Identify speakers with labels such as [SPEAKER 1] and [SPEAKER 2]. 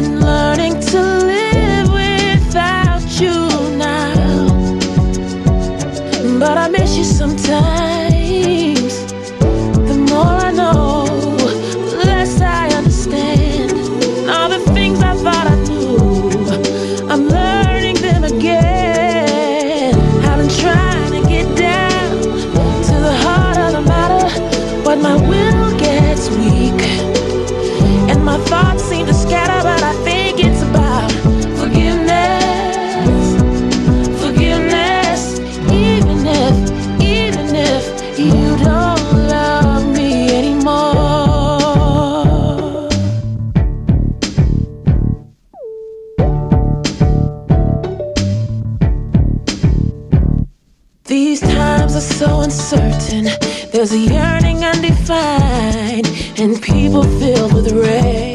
[SPEAKER 1] been learning to live without you now, but I miss you sometimes. The more I know, the less I understand. And all the things I thought I knew, I'm learning them again. I've been trying to get down to the heart of the matter, but my will gets weak and my thoughts seem to scatter. But I think it's about forgiveness, forgiveness. Even if you don't love me anymore. These times are so uncertain. There's a yearning undefined and people filled with rage.